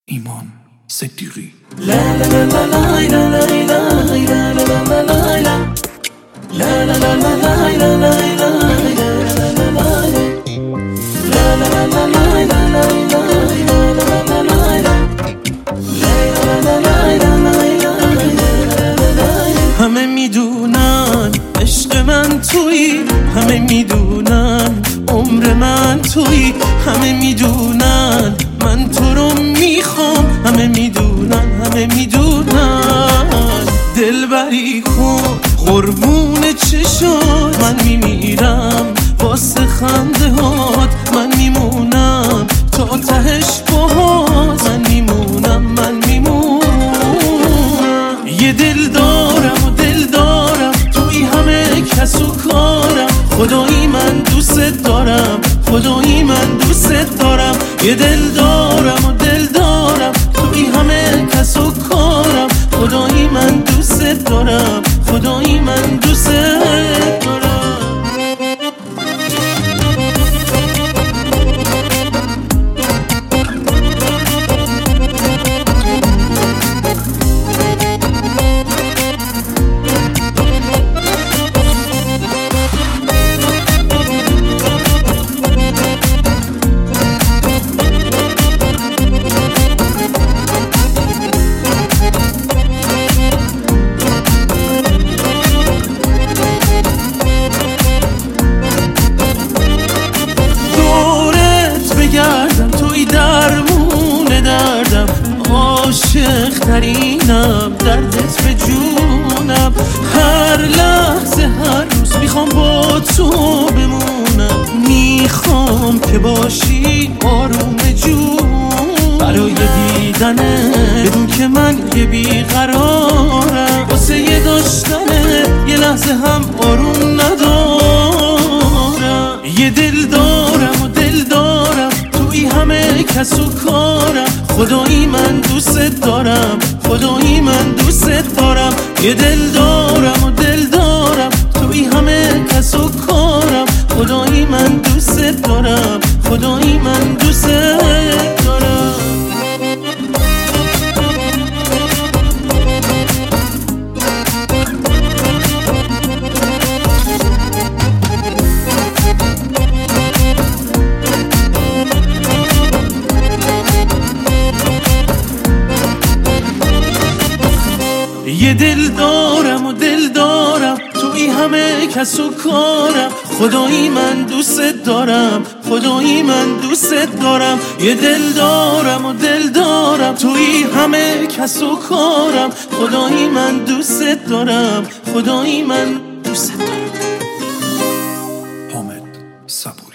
ایمان صدیقی. همه میدونن عشق من تویی، همه میدونن عمر من تویی، همه میدونن من تو رو میخوام، همه میدونن دلبری کن قربون چشات، من میمیرم واسه خنده هات، من میمونم تا تهش باهات، من میمونم یه دل دارم و دل دارم توی همه کس و کارم، خدایی من دوست دارم، خدایی من دوست دارم. یه دل دارم و دل دارم توی همه کس و کارم، خدایی من دوست دارم، خدایی من دوست دارم. عاشق ترینم، دردت به جونم، هر لحظه هر روز میخوام با تو بمونم، میخوام که باشی آروم جون، برای دیدنه بدون که من یه بیقرارم، واسه یه داشتنه یه لحظه هم آروم ندارم. یه دل دارم و دل دارم توی همه کس و کارم، خدایی من دوست دارم، خدایی من دوست دارم. یه دل دارم و دل دارم توی همه کس و کارم، خدایی من دوست دارم، خدایی من دوست دارم. یه دل دارم و دل دارم توی همه کس و کارم، خدایی من دوست دارم، خدایی من دوست دارم. یه دل دارم و دل دارم توی همه کس و کارم، خدایی من دوست دارم، خدایی من دوست دارم. حامد صبوری.